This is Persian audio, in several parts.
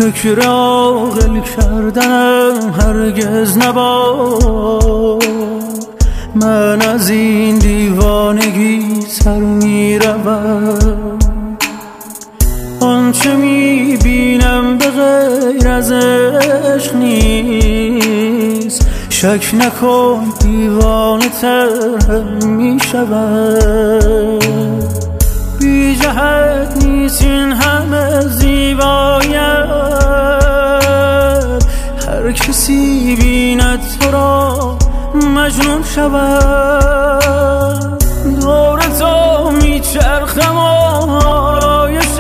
فکر عاقل کردنم هرگز نباد. من از این دیوانگی سر میروم، آنچه میبینم به غیر از عشق نیست. شک نکن دیوانه تر میشوم، بی جهت نیست این همه زیبایت. هر کسی بیند تو را مجنون شود. دور تو میچرخم آرایشت،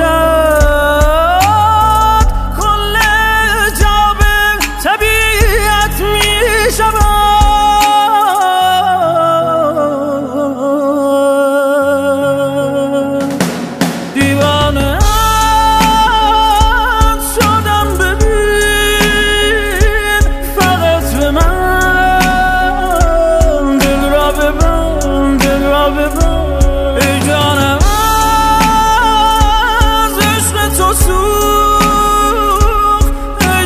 کل جا به طبیعت میشود. دیوانه شدم ببین فقط به من، دل را ببند، دل را ببند. ای جانم از عشق تو سوخت، ای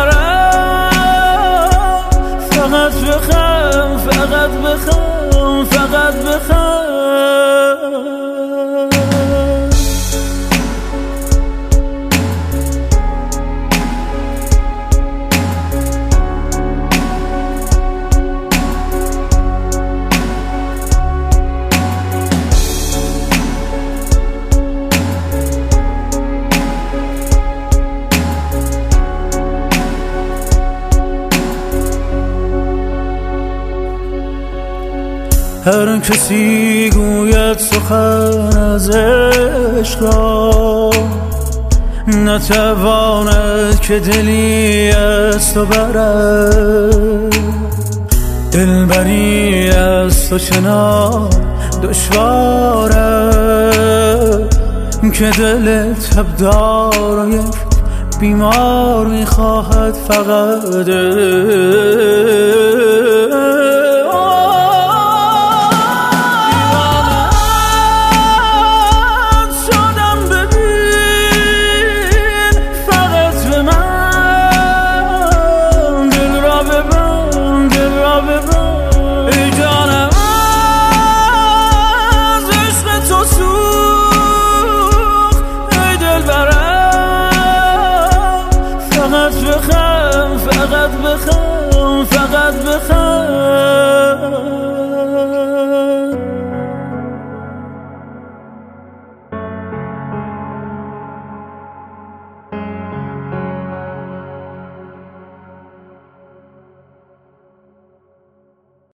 دلبرم فقط بخند، فقط بخند، فقط بخند. هر کسی گوید سخن از عشق را، نتواند که دلی از تو برد. دلبری از تو چنان دشواره که دل تبدار و یک بیمار میخواهد فقط.